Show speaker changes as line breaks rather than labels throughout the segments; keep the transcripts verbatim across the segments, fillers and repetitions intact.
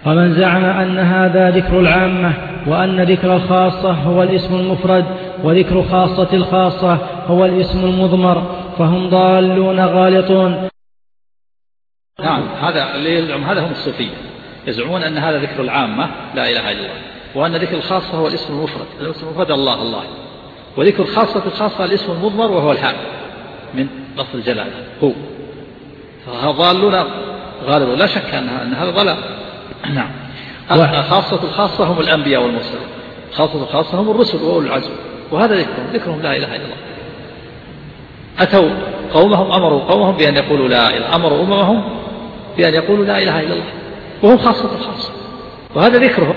ومن زعم أن هذا ذكر العامة وأن ذكر الخاصة هو الاسم المفرد وذكر خاصة الخاصة هو الاسم المضمر فهم ضالون غالطون.
نعم، هذا اللي يزعم هذا هم الصوفية، يزعمون أن هذا ذكر العامة لا إله إلا الله، وأن ذكر الخاصة هو الاسم المفرد، الاسم المفرد الله الله، وذكر خاصة الخاصة الاسم المضمر وهو الحال من لفظ الجلالة هو، فضالون غالطون، لا شك أن هذا ضلال. نعم. خاصة الخاصة هم الأنبياء والمرسلون، خاصة الخاصة هم الرسل وأولو العزم، وهذا ذكرهم ذكرهم لا إله إلا الله. أتوا قومهم أمروا قومهم بأن يقولوا لا إله، أمروا أممهم بأن يقولوا لا إله إلا الله، وهم خاصة الخاصة، وهذا ذكرهم.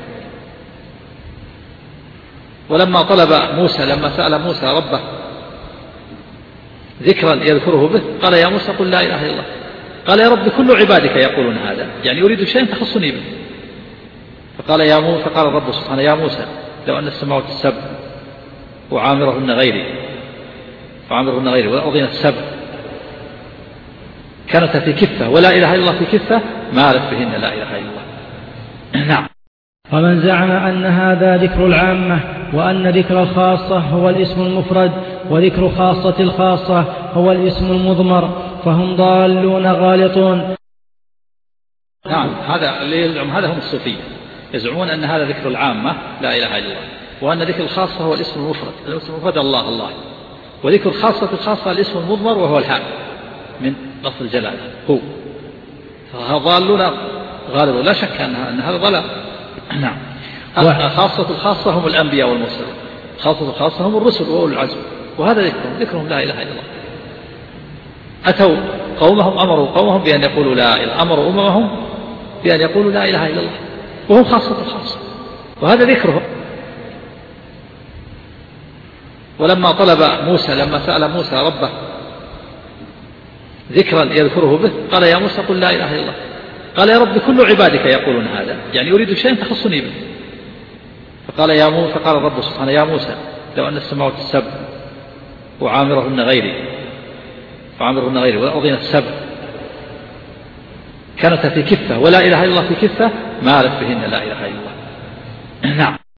ولما طلب موسى، لما سأل موسى ربه ذكرا يذكره به، قال يا موسى قل لا إله إلا الله. قال يا رب كل عبادك يقولون هذا، يعني يريد شيئا تخصني به. فقال يا موسى، فقال الرب سبحانه يا موسى لو أن السماوات السبع وعامرهن غيري وعامرهن غيري والأرضين السبع كانت في كفة ولا إله إلا الله في كفة مالت بهن لا إله إلا الله. نعم.
ومن زعم أن هذا ذكر العامة وأن ذكر الخاصة هو الاسم المفرد وذكر خاصة الخاصة هو الاسم المضمر فهم ضالون غالطون.
نعم، هذا اللي يزعم هذا هم الصوفية، يزعمون أن هذا ذكر العامة لا إله إلا الله، وأن ذكر الخاصة هو الاسم المفرد، الاسم المفرد الله الله، وذكر خاصة الخاصة الاسم المضمر وهو الحال من لفظ الجلالة هو، فضالون غالطون، لا شك أن هذا ضلال. نعم. خاصة الخاصة هم الأنبياء والمرسلون، خاصة الخاصة هم الرسل وأولو العزم، وهذا ذكرهم ذكرهم لا إله إلا الله. أتوا قومهم أمروا قومهم بأن يقولوا لا إله، أمروا أممهم بأن يقولوا لا إله إلا الله، وهم خاصة الخاصة، وهذا ذكرهم. ولما طلب موسى، لما سأل موسى ربه ذكرا يذكره به، قال يا موسى قل لا إله إلا الله. قال يا رب كل عبادك يقولون هذا، يعني يريد شيئا تخصني به. فقال يا موسى، فقال الرب سبحانه يا موسى لو أن السماوات السبع وعامرهن غيري وعامرهن غيري والأرضين السبع كانت في كفة ولا إله إلا الله في كفة مالت بهن لا إله إلا الله. نعم.